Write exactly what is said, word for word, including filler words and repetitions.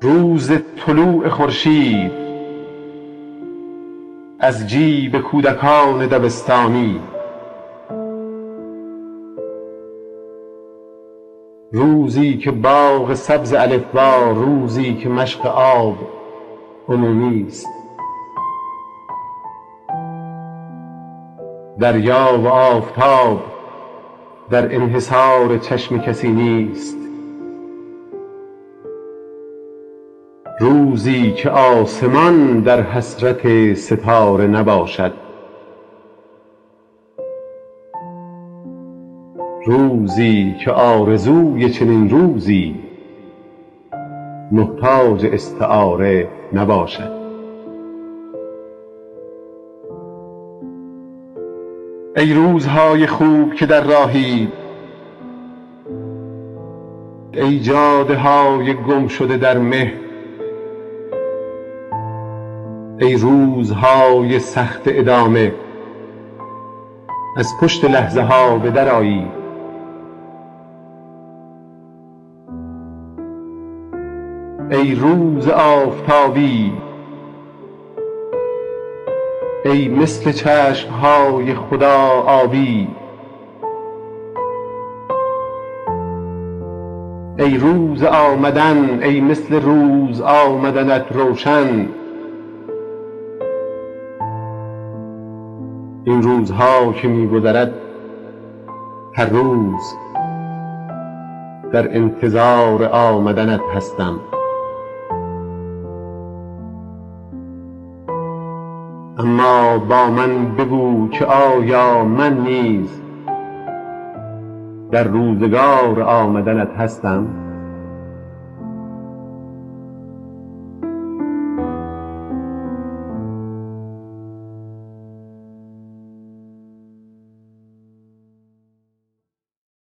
روز طلوع خورشید از جیب کودکان دبستانی، روزی که باغ سبز الفبا، روزی که مشق آب عمومی است. دریا و آفتاب در انحصار چشم کسی نیست، روزی که آسمان در حسرت ستاره نباشد، روزی که آرزوی چنین روزی محتاج استعاره نباشد. ای روزهای خوب که در راهید، ای جاده های گم شده در مه، ای روزهای سخت ادامه، از پشت لحظه ها به در آیید. ای روز آفتابی، ای مثل چشمهای خدا آبی، ای روز آمدن، ای مثل روز آمدنت روشن. این روزها که می‌گذرد هر روز در انتظار آمدنت هستم. اما با من بگو که آیا من نیز در روزگار آمدنت هستم؟